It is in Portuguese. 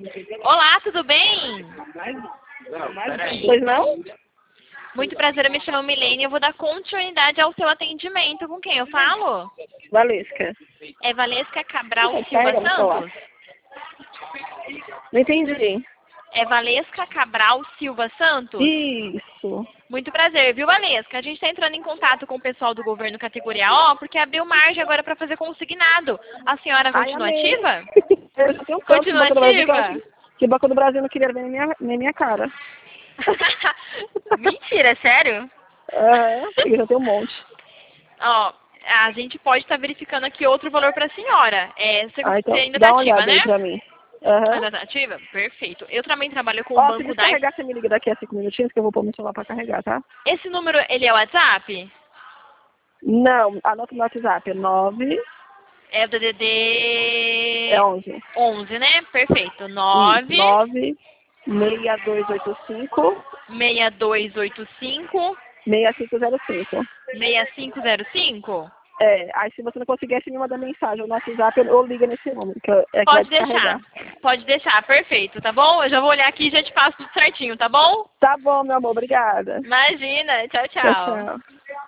Olá, tudo bem? Pois não? Muito prazer, eu me chamo Milene e eu vou dar continuidade ao seu atendimento. Com quem eu falo? Valesca. É Valesca Cabral Pode Silva carregar no celular. Santos? Não entendi. É Valesca Cabral Silva Santos? Isso. Muito prazer, viu, Valesca? A gente está entrando em contato com o pessoal do governo categoria O, porque abriu margem agora para fazer consignado. A senhora Ai, continua amei. ativa? Eu já tenho tanto que o Continua Banco do Brasil ativa? que o Banco do Brasil não queria ver nem minha cara. Mentira, é sério? Eu já tenho um monte. Ó, a gente pode estar verificando aqui outro valor para a senhora. Você Então, ainda está dá uma ativa, olhada né? aí pra mim. Ainda está ativa? Perfeito. Eu também trabalho com o Ó, se Banco DAI. descarregar, você me liga daqui a 5 minutinhos que eu vou pôr meu celular pra carregar, tá? Esse número, ele é o WhatsApp? Não, anota no WhatsApp. É 9, É o DDD é 11. 11, né? Perfeito. Isso, 9 9 6285 6285 6505. 6505? Aí se você não conseguir, você me manda mensagem no WhatsApp ou liga nesse número, que vai Pode descarregar. deixar. Pode deixar, perfeito, tá bom? Eu já vou olhar aqui e já te passo tudo certinho, tá bom? Tá bom, meu amor, obrigada. Imagina. Tchau, Tchau, tchau. tchau.